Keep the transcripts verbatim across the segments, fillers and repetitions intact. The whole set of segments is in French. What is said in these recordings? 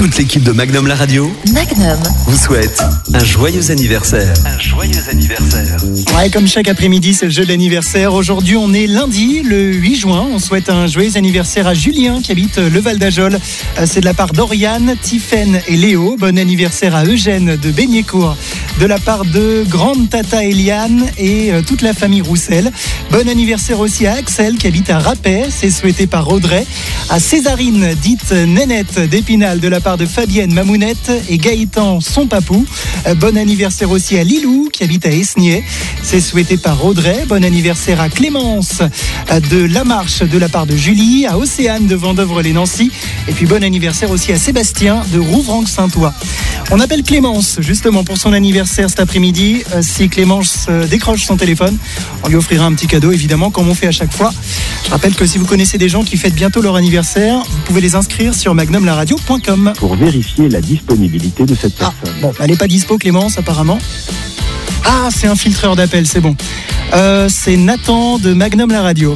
Toute l'équipe de Magnum La Radio Magnum vous souhaite un joyeux anniversaire. Un joyeux anniversaire. Ouais, comme chaque après-midi, c'est le jeu de l'anniversaire. Aujourd'hui, on est lundi, le huit juin. On souhaite un joyeux anniversaire à Julien qui habite le Val d'Ajol. C'est de la part d'Oriane, Tiffaine et Léo. Bon anniversaire à Eugène de Beignécourt, de la part de Grande Tata Eliane et toute la famille Roussel. Bon anniversaire aussi à Axel qui habite à Rapet. C'est souhaité par Audrey. À Césarine, dite Nénette d'Épinal, de la part de Fabienne Mamounette et Gaëtan son papou. Bon anniversaire aussi à Lilou qui habite à Esnier. C'est souhaité par Audrey. Bon anniversaire à Clémence de La Marche de la part de Julie, à Océane de Vendeuvre-les-Nancy. Et puis bon anniversaire aussi à Sébastien de Rouvranques-Saint-Ouen. On appelle Clémence justement pour son anniversaire cet après-midi. Si Clémence décroche son téléphone, on lui offrira un petit cadeau évidemment comme on fait à chaque fois. Je rappelle que si vous connaissez des gens qui fêtent bientôt leur anniversaire, vous pouvez les inscrire sur magnum la radio point com. Pour vérifier la disponibilité de cette Ah, personne. bon, elle n'est pas dispo Clémence apparemment. Ah, c'est un filtreur d'appel, c'est bon. Euh, c'est Nathan de Magnum La Radio.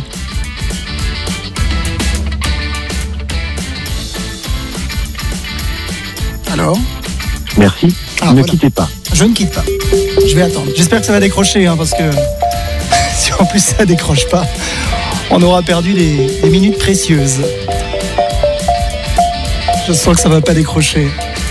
Alors ? Merci, Ah, ne voilà. quittez pas. Je ne quitte pas. Je vais attendre. J'espère que ça va décrocher, hein, parce que si en plus ça décroche pas, on aura perdu des, des minutes précieuses. Je sens que ça va pas décrocher.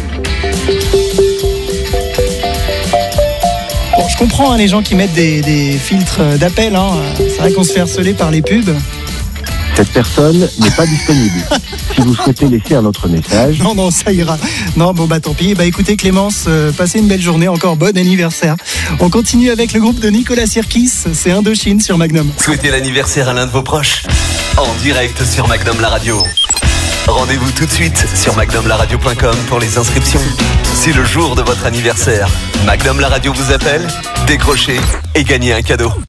Bon, je comprends hein, les gens qui mettent des, des filtres d'appel. Hein. C'est vrai qu'on se fait harceler par les pubs. Cette personne n'est pas disponible. Si vous souhaitez laisser un autre message, Non, non, ça ira. Non, bon, bah tant pis. Bah écoutez, Clémence, euh, passez une belle journée. Encore bon anniversaire. On continue avec le groupe de Nicolas Sirkis. C'est Indochine sur Magnum. Souhaitez l'anniversaire à l'un de vos proches en direct sur Magnum La Radio. Rendez-vous tout de suite sur magnum la radio point com pour les inscriptions. C'est le jour de votre anniversaire. Magnum La Radio vous appelle, décrochez et gagnez un cadeau.